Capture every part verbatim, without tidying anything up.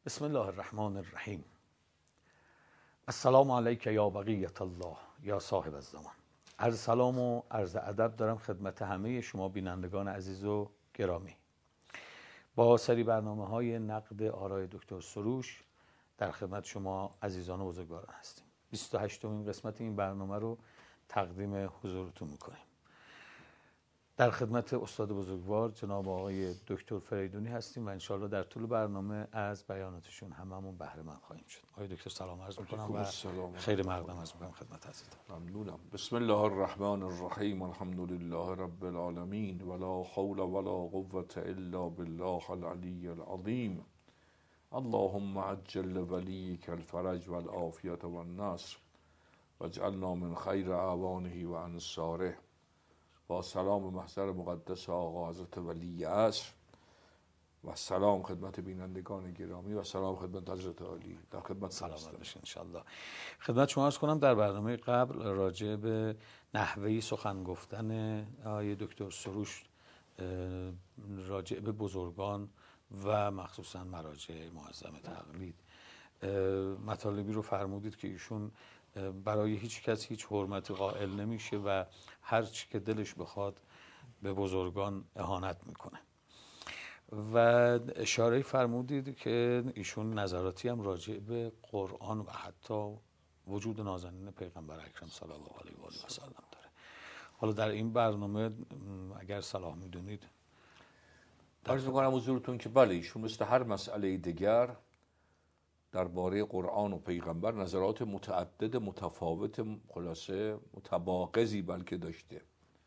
بسم الله الرحمن الرحیم. السلام علیک یا بقیت الله یا صاحب الزمان. عرض سلام و عرض ادب دارم خدمت همه شما بینندگان عزیز و گرامی. با سری برنامه های نقد آرای دکتر سروش در خدمت شما عزیزان و بزرگواران هستیم. بیست و هشتمین قسمت این برنامه رو تقدیم حضورتون میکنیم. در خدمت استاد بزرگوار جناب آقای دکتر فریدونی هستیم و انشالله در طول برنامه از بیاناتشون هممون بهره مند خواهیم شد. آقای دکتر سلام عرض میکنم و خیر مقدم عرض میکنم خدمت حضرت. ممنونم. بسم الله الرحمن الرحیم. الحمد لله رب العالمین ولا حول ولا قوة الا بالله العلی العظیم. اللهم عجل ولیک الفرج والعافیة والنصر واجعلنا من خیر اعوانه و انصاره. با سلام محضر مقدس آقا حضرت ولی عصر و سلام خدمت بینندگان گرامی و سلام خدمت حضرت عالی. در خدمت سلامت باشین انشالله. خدمت شما عرض کنم در برنامه قبل راجع به نحوه سخن گفتن آقای دکتر سروش راجع به بزرگان و مخصوصا مراجع معظم تقلید مطالبی رو فرمودید که ایشون برای هیچ کس هیچ حرمتی قائل نمیشه و هر چی که دلش بخواد به بزرگان اهانت میکنه و اشاره فرمودید که ایشون نظراتی هم راجع به قرآن و حتی وجود نازنین پیغمبر اکرم صلی الله علیه و آله و سلم داره. حالا در این برنامه اگر صلاح میدونید عرض میکنم حضورتون که بله ایشون مثل هر مسئله دیگر درباره قرآن و پیغمبر نظرات متعدد متفاوت خلاصه متباغضی بلکه داشته.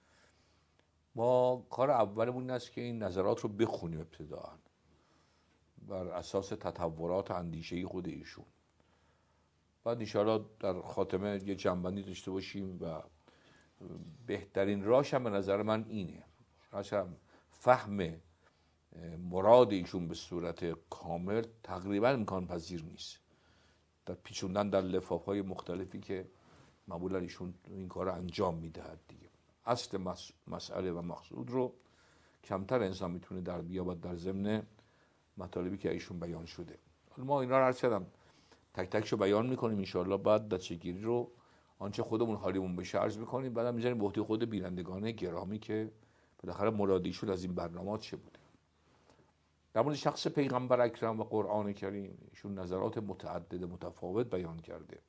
ما کار اولمون این است که این نظرات رو بخونیم ابتداءً بر اساس تطورات اندیشه‌ای خود ایشون، بعد ان شاءالله در خاتمه یه جنبندی داشته باشیم و بهترین راهش هم به نظر من اینه، اصلا فهم مراد ایشون به صورت کامل تقریبا امکان پذیر نیست در پیچوندن در لفاف‌های مختلفی که معمولا ایشون این کار رو انجام میدهد. دیگه اصل مسئله و مقصود رو کمتر انسان میتونه در بیابد در ضمن مطالبی که ایشون بیان شده. حالا ما اینا رو هر چقدر تک تکشو بیان میکنیم ان شاءالله، بعد دستگیری رو آنچه خودمون حالیمون بشه عرض میکنیم، بعدم میذاریم به عهده خود بینندگان گرامی که بالاخره مراد ایشون از این برنامه‌ات چه بوده. در مورد شخص پیغمبر اکرم و قرآن کریم ایشون نظرات متعدد متفاوت بیان کرده.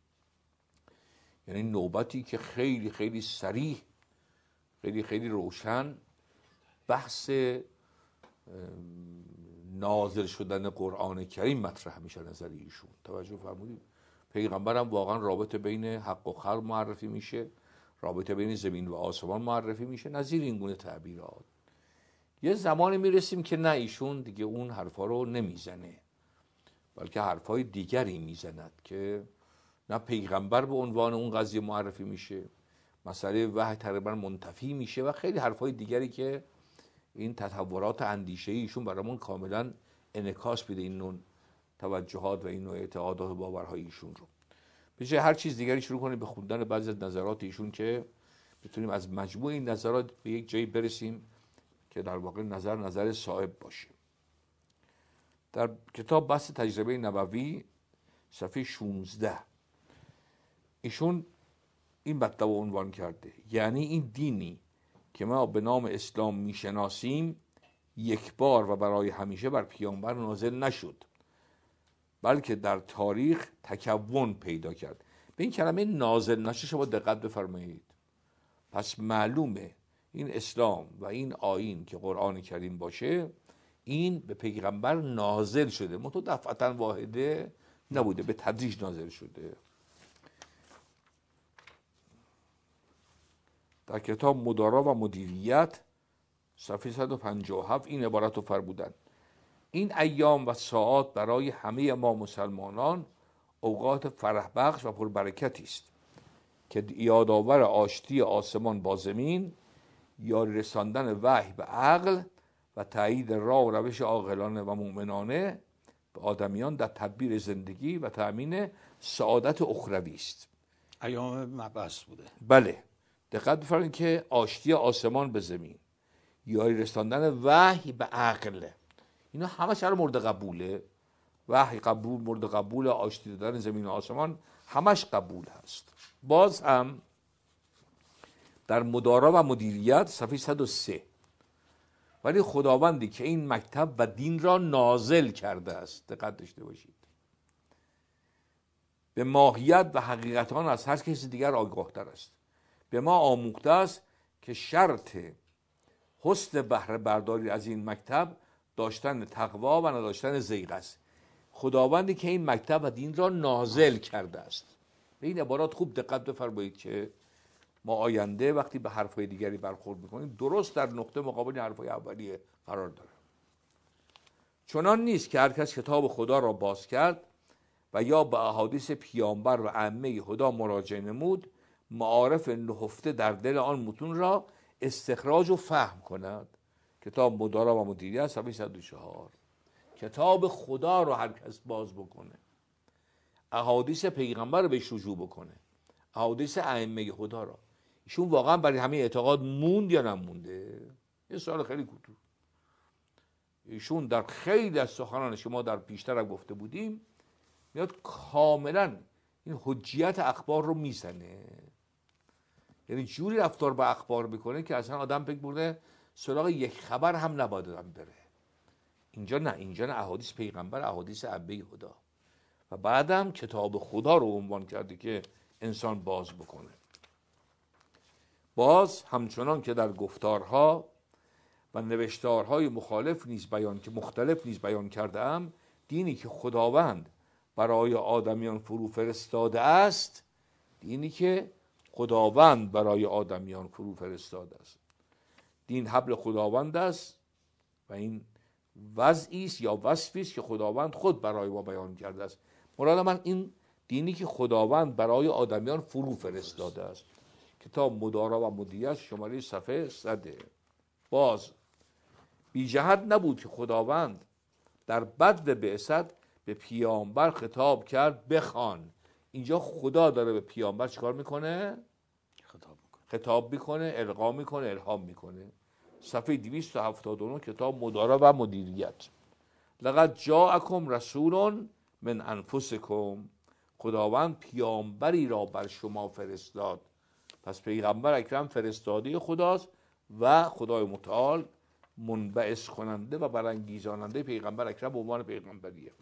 یعنی نوبتی که خیلی خیلی صریح خیلی خیلی روشن بحث نازل شدن قرآن کریم مطرح میشه. نظر ایشون توجه فرمودید، پیغمبرم واقعا رابطه بین حق و خلق معرفی میشه، رابطه بین زمین و آسمان معرفی میشه، نظیر این گونه تعبیرات. یه زمانی میرسیم که نه ایشون دیگه اون حرفا رو نمیزنه، بلکه حرفای دیگری میزند که نه پیغمبر به عنوان اون قضیه معرفی میشه، مسئله وحی تقریبا منتفی میشه و خیلی حرفای دیگری که این تطورات اندیشه ایشون برامون کاملا انعکاس میده این نوع توجهات و این نوع اعتقادات و باورهای ایشون رو. بجای هر چیز دیگری شروع کنیم به خوندن بعضی از نظرات ایشون که بتونیم از مجموع این نظرات به یک جایی برسیم که در واقع نظر نظر صائب باشه. در کتاب بحث تجربه نبوی صفحه شانزده ایشون این مطلب رو عنوان کرده، یعنی این دینی که ما به نام اسلام میشناسیم یک بار و برای همیشه بر پیامبر نازل نشد، بلکه در تاریخ تکون پیدا کرد. به این کلمه نازل نشد شما دقت بفرمایید. پس معلومه این اسلام و این آیین که قرآن کریم باشه این به پیغمبر نازل شده، منتها دفعتا واحده نبوده، به تدریج نازل شده. در کتاب مدارا و مدیریت صفحه صد و پنجاه و هفت این عبارت رو فرمودن: این ایام و ساعات برای همه ما مسلمانان اوقات فرح بخش و پربرکتی است که یادآور آشتی آسمان با زمین، یاری رساندن وحی به عقل و تایید راه و روش عاقلانه و مؤمنانه به آدمیان در تدبیر زندگی و تأمین سعادت اخروی است. ایام مبعث بوده. بله، دقت بفرمایید که آشتی آسمان به زمین، یاری رساندن وحی به عقل، اینا همه چیز مورد قبوله وحی قبول، مورد قبول، آشتی دادن زمین و آسمان همش قبول هست. باز هم در مدارا و مدیریت صفحه صد و سه، ولی خداوندی که این مکتب و دین را نازل کرده است، دقت داشته باشید، به ماهیت و حقیقت آن از هر کسی دیگر آگاه‌تر است. به ما آموخته است که شرط حسن بهره برداری از این مکتب داشتن تقوا و نداشتن زیغ است. خداوندی که این مکتب و دین را نازل کرده است. به این عبارات خوب دقت بفرمایید که ما آینده وقتی به حرفهای دیگری برخورد میکنیم درست در نقطه مقابل حرفهای اولیه قرار داره. چنان نیست که هر کس کتاب خدا را باز کرد و یا به احادیث پیامبر و ائمه خدا مراجعه نمود، معارف نهفته در دل آن متون را استخراج و فهم کند. کتاب مدارا و مدیریت صفحه صد و چهار. کتاب خدا رو هر کس باز بکنه، احادیث پیغمبر رو بهش رجوع بکنه، احادیث ائمه خدا را، ایشون واقعا برای همه اعتقاد موند یا نمونده؟ یه سوال خیلی کوتاه. ایشون در خیلی از سخنانش که ما در پیشتر هم گفته بودیم میاد کاملا این حجیت اخبار رو میزنه، یعنی جوری رفتار با اخبار میکنه که اصلا آدم فکر میکنه سراغ یک خبر هم نباید آدم بره. اینجا نه، اینجا نه، احادیث پیغمبر، احادیث ائمه خدا، و بعدم کتاب خدا رو عنوان کرده که انسان باز بکنه. باز همچنان که در گفتارها و نوشتارهای مخالف نیز بیان که مختلف نیز بیان کردم، دینی که خداوند برای آدمیان فرو فرستاده است، دینی که خداوند برای آدمیان فرو فرستاده است، دین حبل خداوند است و این وضعی است یا وصفی است که خداوند خود برای ما بیان کرده است. مراد من این دینی که خداوند برای آدمیان فرو فرستاده است. کتاب مدارا و مدیریت شماره صفحه صد. باز بی جهت نبود که خداوند در بدو بعثت به پیامبر خطاب کرد بخوان. اینجا خدا داره به پیامبر چیکار میکنه؟ خطاب میکنه، خطاب میکنه، القا میکنه، الهام میکنه. صفحه دویست و هفتاد و نه کتاب مدارا و مدیریت. لقد جاءکم رسول من انفسکم، خداوند پیامبری را بر شما فرستاد. پس پیغمبر اکرم فرستاده خداست و خدای متعال منبعث کننده و برانگیزاننده پیغمبر اکرم به عنوان پیغمبریه.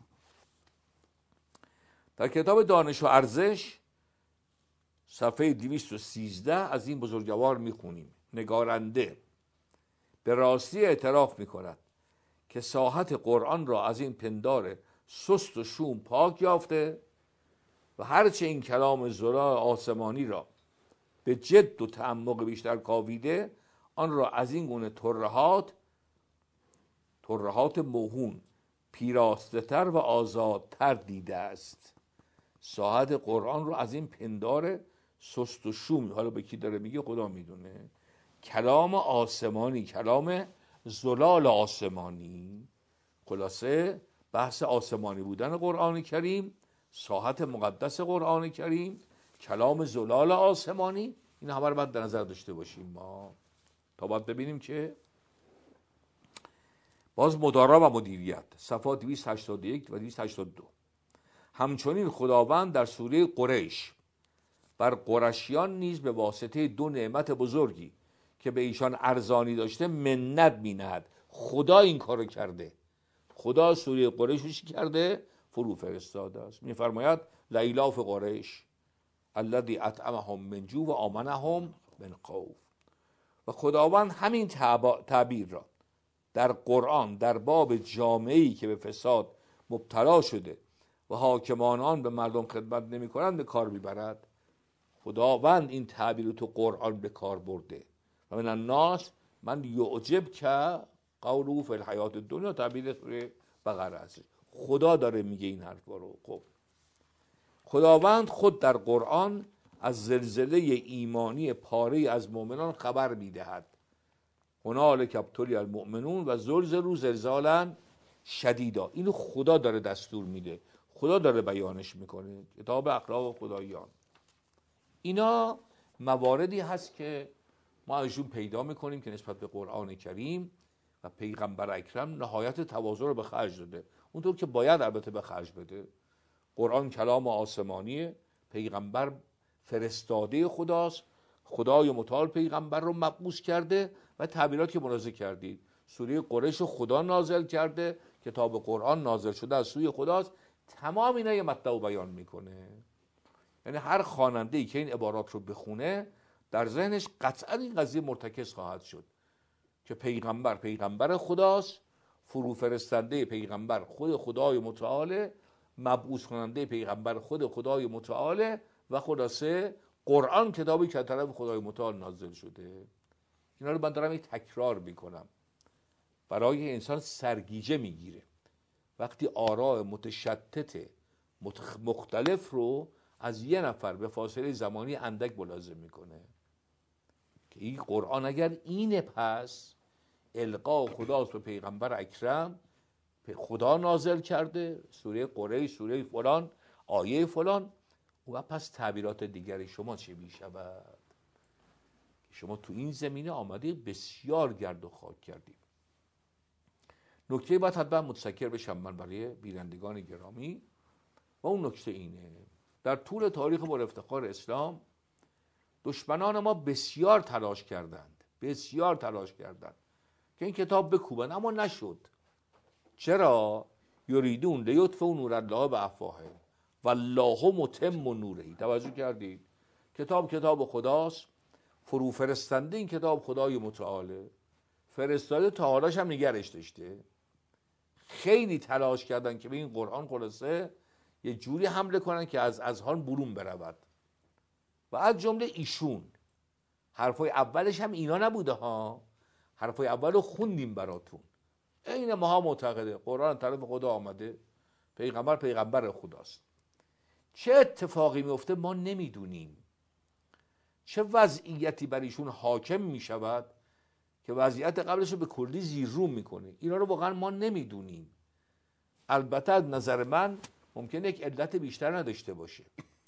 در کتاب دانش و ارزش صفحه دویست و سیزده از این بزرگوار میخونیم: نگارنده به راستی اعتراف میکند که ساحت قرآن را از این پندار سست و شوم پاک یافته و هرچه این کلام زلال آسمانی را به جد و تعمق بیشتر کاویده، آن را از این گونه ترهات ترهات موهون پیراسته تر و آزادتر دیده است. ساحت قرآن رو از این پندار سست و شوم، حالا به کی داره میگه خدا میدونه، کلام آسمانی، کلام زلال آسمانی، خلاصه بحث آسمانی بودن قرآن کریم، ساحت مقدس قرآن کریم، کلام زلال آسمانی، این همه رو باید در نظر داشته باشیم ما تا باید ببینیم که باز مدارا و مدیریت صفحات دویست و هشتاد و یک و دویست و هشتاد و دو. همچنین خداوند در سوره قریش بر قرشیان نیز به واسطه دو نعمت بزرگی که به ایشان ارزانی داشته منت می‌نهد. خدا این کارو کرده، خدا سوره قریش کرده، فرو فرستاده است. می‌فرماید لایلاف قریش الذی اطعمهم من جوع و آمنهم من خوف. و خداوند همین تعبیر را در قرآن در باب جامعه‌ای که به فساد مبتلا شده و حاکمان آن به مردم خدمت نمی‌کنند به کار می‌برد. خداوند این تعبیر رو تو قرآن به کار برده. و من الناس من یعجب که قوله فی الحیات الدنیا، تعبیر سوره بقره است. خدا داره میگه این حرفا رو. خب خداوند خود در قرآن از زلزله ایمانی پاره از مؤمنان خبر میدهد. هنالک ابتلی المؤمنون و زلزلوا زلزالا شدیدا. اینو خدا داره دستور میده، خدا داره بیانش میکنه. کتاب اخلاق خداییان. اینا مواردی هست که ما ازشون پیدا میکنیم که نسبت به قرآن کریم و پیغمبر اکرم نهایت تواضع رو به خرج داده. اونطور که باید البته به خرج بده. قرآن کلام آسمانیه، پیغمبر فرستاده خداست، خدای متعال پیغمبر رو مبعوث کرده و تعبیرات که ملاحظه کردید، سوره قریش رو خدا نازل کرده، کتاب قرآن نازل شده از سوی خداست، تمام اینا یه مطلب رو بیان میکنه. یعنی هر خواننده‌ای که این عبارات رو بخونه در ذهنش قطعا این قضیه مرتکز خواهد شد که پیغمبر پیغمبر خداست، فرو فرستنده پیغمبر خود خدای متعال، مبعوث کننده پیغمبر خود خدای متعال و خلاصه قرآن کتابی که از طرف خدای متعال نازل شده. اینا رو من دارم یک تکرار میکنم، برای انسان سرگیجه میگیره وقتی آراء متشتت مختلف رو از یه نفر به فاصله زمانی اندک ملاحظه میکنه که این قرآن اگر اینه پس القا خداست به پیغمبر اکرم، خدا نازل کرده، سوره قریش، سوره فلان، آیه فلان، و پس تعبیرات دیگری شما چه میشود؟ شما تو این زمینه آمده بسیار گرد و خاک کردید. نکته باید حتما متذکر بشم من برای بینندگان گرامی و اون نکته اینه: در طول تاریخ با افتخار اسلام دشمنان ما بسیار تلاش کردند بسیار تلاش کردند که این کتاب بکوبن، اما نشد. چرا؟ یریدون لیطفئوا نور الله بافواههم والله متم نوره. توجه کردید؟ کتاب کتاب خداست، فرو فرستنده این کتاب خدای متعاله، فرستاده تا حالاش هم نگرش داشته. خیلی تلاش کردن که به این قرآن خلاصه یه جوری حمله کنن که از اذهان برون برود و از جمله ایشون. حرفای اولش هم اینا نبوده ها، حرفای اول رو خوندیم براتون. این ماها معتقده قرآن طرف خدا آمده، پیغمبر پیغمبر خداست. چه اتفاقی میفته ما نمیدونیم، چه وضعیتی بر ایشون حاکم میشود که وضعیت قبلش رو به کلی زیر رو میکنه، اینا رو واقعا ما نمیدونیم. البته از نظر من ممکنه یک علت بیشتر نداشته باشه.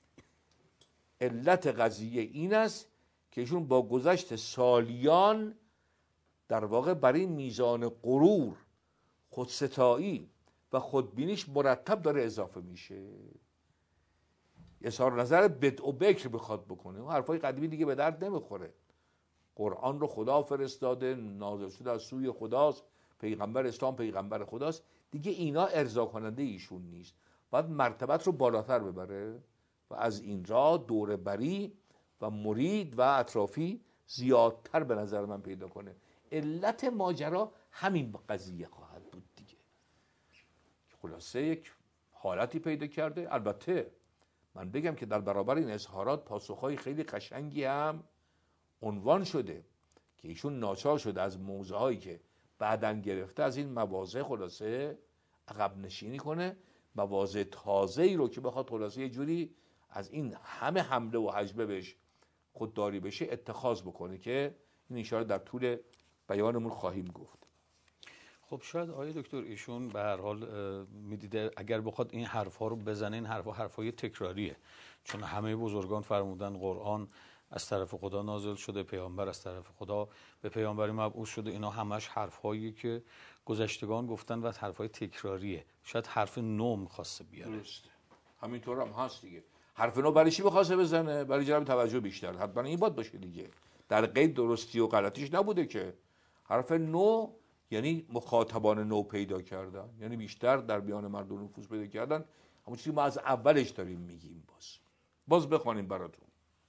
علت قضیه این است که ایشون با گذشت سالیان در واقع برای میزان غرور، خودستایی و خودبینیش مرتب داره اضافه میشه. اظهار نظر بدع و بکر بخواد بکنه، اون حرفای قدیمی دیگه به درد نمیخوره. قرآن رو خدا فرستاده، نازل شده از سوی خداست، پیغمبر اسلام پیغمبر خداست، دیگه اینا ارضا کننده ایشون نیست، باید مرتبت رو بالاتر ببره و از این راه دوره بری و مرید و اطرافی زیادتر به نظر من پیدا کنه. علت ماجرا همین قضیه خواهد بود دیگه. خلاصه یک حالتی پیدا کرده. البته من بگم که در برابر این اظهارات پاسخهای خیلی قشنگی هم عنوان شده که ایشون ناچار شده از موضوعهایی که بعدن گرفته از این مواضع خلاصه عقب نشینی کنه، مواضع تازه‌ای رو که بخواد خلاصه یه جوری از این همه حمله و هجمه بهش خودداری بشه اتخاذ بکنه که این اشاره در طول بیانمون خواهیم گفت. خب شاید آقای دکتر ایشون به هر حال میدیده اگر بخواد این حرفا رو بزنه، این حرفا حرفای تکراریه، چون همه بزرگان فرمودن قرآن از طرف خدا نازل شده، پیامبر از طرف خدا به پیامبری مبعوث شده، اینا همش حرفایی که گذشتگان گفتن و حرفای تکراریه. شاید حرف نو می‌خواسته بیاره. درسته، همینطور هم هست دیگه. حرف نو برای چی بخواسته بزنه؟ برای جلب توجه بیشتر. حتما این باید باشه دیگه، در قید درستی و غلطیش نبوده که. حرف نو یعنی مخاطبان نو پیدا کردن، یعنی بیشتر در میان مردم نفوذ پیدا کردن. همون چیزی ما از اولش داریم میگیم. باز باز بخوانیم براتون.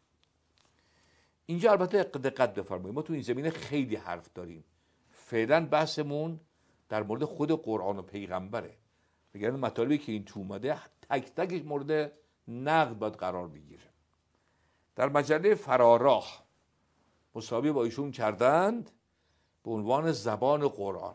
اینجا البته دقت بفرمایید، ما تو این زمینه خیلی حرف داریم. فعلا بحثمون در مورد خود قرآن و پیغمبره. بگرد مطالبی که این تو اومده تک تکش مورد نقد باید قرار بگیره. در مجله فراراه مصاحبه با ایشون کردند به عنوان زبان قرآن،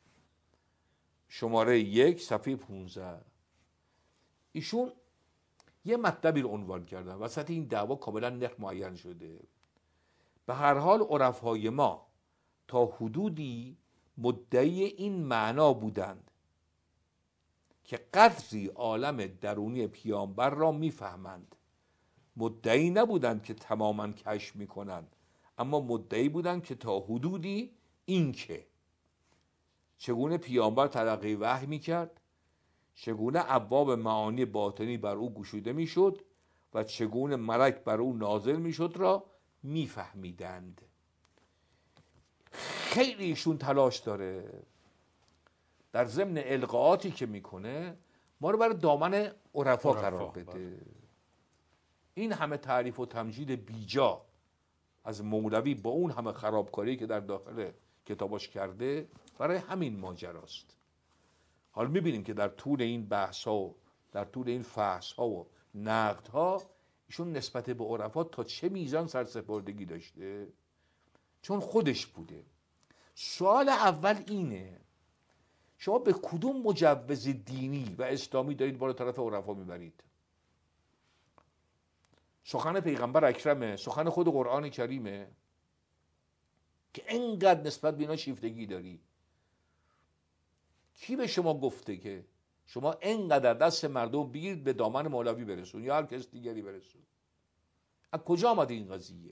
شماره یک صفحه پونزده. ایشون یه مطلبی رو عنوان کردن، وسط این دعوا کاملا نرخ معین شده. به هر حال عرفای ما تا حدودی مدعی این معنا بودند که قدری عالم درونی پیامبر را میفهمند. مدعی نبودند که تماما کشف میکنند، اما مدعی بودند که تا حدودی این که چگونه پیامبر تلقی وحی میکرد، چگونه ابواب معانی باطنی بر او گشوده میشد و چگونه ملک بر او نازل میشد را میفهمیدند. خیلی ایشون تلاش داره در ضمن القاءاتی که میکنه ما رو برای دامن عرفا قرار بده. این همه تعریف و تمجید بیجا از مولوی با اون همه خرابکاری که در داخل کتاباش کرده برای همین ماجراست. حالا میبینیم که در طول این بحث ها و در طول این فحص ها و نقد ها ایشون نسبت به عرفا تا چه میزان سرسپردگی داشته، چون خودش بوده. سوال اول اینه شما به کدوم مجوز دینی و اسلامی دارید بالا طرف عرفا میبرید؟ سخن پیغمبر اکرمه، سخن خود قرآن کریمه که انقدر نسبت به اینا شیفتگی داری؟ کی به شما گفته که شما انقدر دست مردم بگیرید به دامن مولوی برسون یا هر کس دیگری برسون؟ از کجا آمده این قضیه؟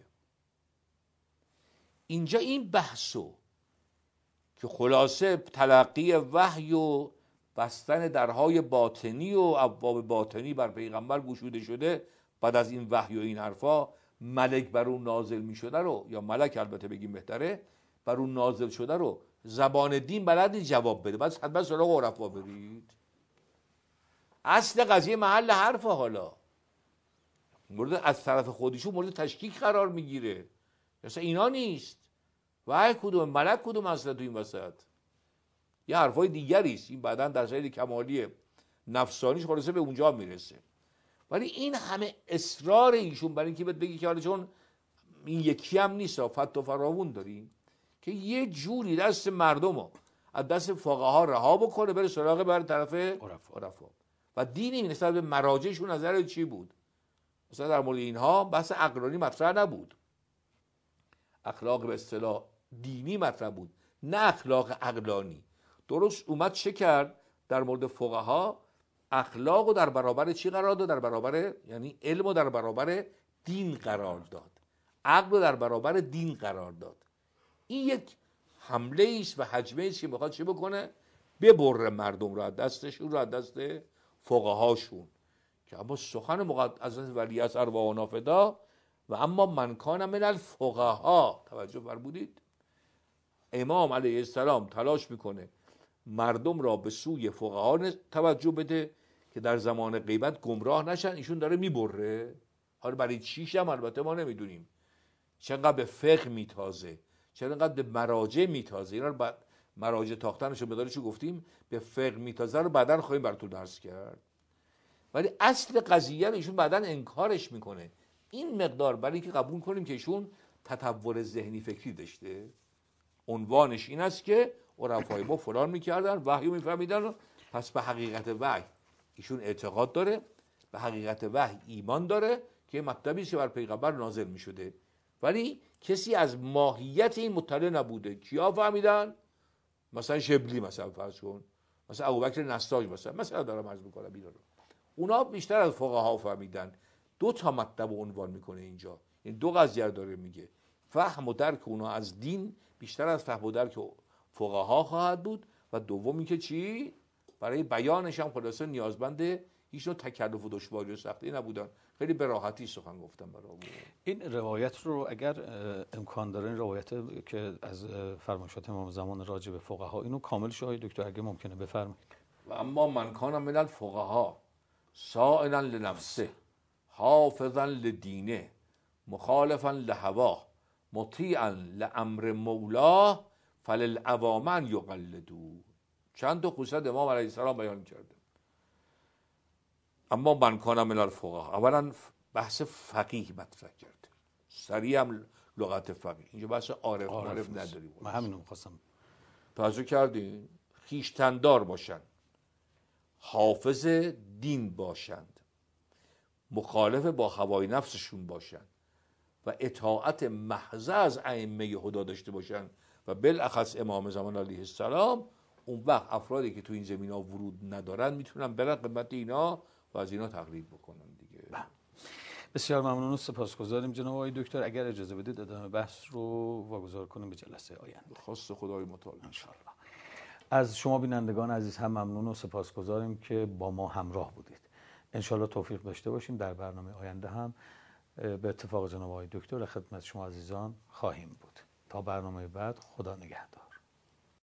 اینجا این بحثو که خلاصه تلقی وحی و بستن درهای باطنی و ابواب باطنی بر پیغمبر گشوده شده، بعد از این وحی و این حرفا ملک بر اون نازل می شده رو، یا ملک البته بگیم بهتره، بر اون نازل شده رو زبان دین بلدی جواب بده، بعد حتما سراغ عرفا برید. اصل قضیه محل حرفه. حالا مورد از طرف خودشون مورد تشکیک قرار میگیره، مثلا اینا نیست. وحی کدوم، ملک کدوم اصلا تو این وسط؟ یه حرفای دیگری است. این بعداً در شاید کمالی نفسانیش خلاصه به اونجا میرسه. ولی این همه اصرار ایشون برای اینکه بهت بگی که حالا چون این یکی هم نیست، فت و فراوون داریم، که یه جوری دست مردمو از دست فقها رها بکنه بره سراغ بر طرف عرفا. و دینی نسبت به مراجعشون نظر چی بود؟ مثلا در مورد اینها بحث عقلانی مطرح نبود، اخلاق به اصطلاح دینی مطرح بود، نه اخلاق عقلانی. درست اومد چه کرد در مورد فقها؟ اخلاق رو در برابر چی قرار داد؟ در برابر، یعنی علم رو در برابر دین قرار داد، عقل رو در برابر دین قرار داد. این یک حمله است و هجمه است که میخواد چی بکنه؟ ببره مردم رو از دستشون رو از دست فقهاشون. که اما سخن مقدس ولیعصر ارواح و نافدا و اما من کان من الفقها، توجه فرمودید؟ امام علیه السلام تلاش میکنه مردم را به سوی فقها توجه بده که در زمان غیبت گمراه نشن. ایشون داره میبره. حالا برای چیش هم البته ما نمیدونیم، چقدر به فقه میتازه، چقدر به مراجع میتازه. اینا رو بعد مراجع تاختنش رو بداره چی گفتیم، به فقه میتازه رو بعدن خواهیم براتون درس کرد. ولی اصل قضیه رو ایشون بعدن انکارش میکنه. این مقدار برای که قبول کنیم که ایشون تطور ذهنی فکری داشته. عنوانش این است که عرفای ما فلان میکردن، وحی میفهمیدن، پس به حقیقت وحی ایشون اعتقاد داره، به حقیقت وحی ایمان داره که مطلبی است که بر پیغمبر نازل میشده. ولی کسی از ماهیت این مطلع نبوده. کیا فهمیدن؟ مثلا شبلی، مثلا فرض کن، مثلا ابوبکر نساج، مثلا مثلا دارم عرض میکنم اینا رو، اونا بیشتر از فقها فهمیدن. دو تا مطلب عنوان میکنه اینجا، این دو قضیه داره میگه. فهم و درک اونا از دین بیشتر از فهم و درک فقها خواهد بود. و دومی که چی؟ برای بیانش هم خلاصه نیازمند هیچ نوع تکلف و دشواری و سختی نبودن. خیلی به راحتی سخن گفتم برام. این روایت رو اگر امکان داره، این روایت که از فرمایشات امام زمان راجع به فقها، اینو کامل شاید دکتر اگه ممکنه بفرمایید. و اما من کان من الفقها سائلا لنفسه حافظا لدینه مخالفا لهواه مطیعا لامر مولاه فللعوام ان یقلدوا. چند تا خصوصیت امام علیه السلام بیان کرده. اما من کان من الفقها، اولا بحث فقیه مطرح کرده، سریع هم لغت فقیه. اینجا بحث عارف معرف نداریم. من همینو می‌خواستم. توجه کردین؟ خویشتن‌دار باشن، حافظ دین باشند، مخالف با هوای نفسشون باشند و اطاعت محض از ائمه هدا داشته باشند و بالاخص امام زمان علیه السلام. اون وقت افرادی که تو این زمینا ورود ندارن میتونن برن خدمت اینا و از اینا تقلید بکنن دیگه. بسیار ممنون و سپاسگزاریم جناب آقای دکتر. اگر اجازه بدید ادامه بحث رو واگذار کنیم به جلسه آینده. خواست خدای متعال ان شاء الله. از شما بینندگان عزیز هم ممنون و سپاسگزاریم که با ما همراه بودید. انشالله توفیق داشته باشیم در برنامه آینده هم به اتفاق جناب آقای دکتر خدمت شما عزیزان خواهیم بود. تا برنامه بعد، خدا نگهدار.